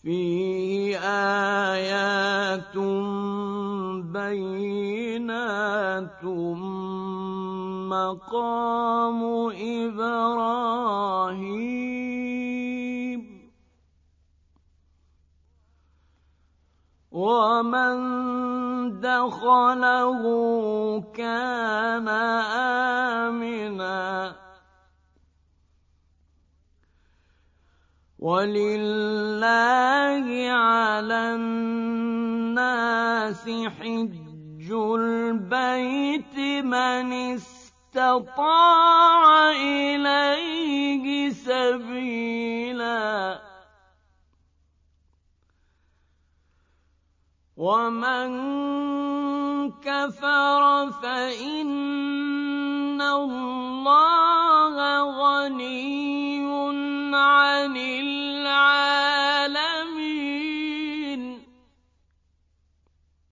فيه آيات بينات مقام إبراهيم ومن دخله كان آمنا ولله على الناس حج البيت من استطاع إليه سبيلا ومن كفر فإن الله غني عن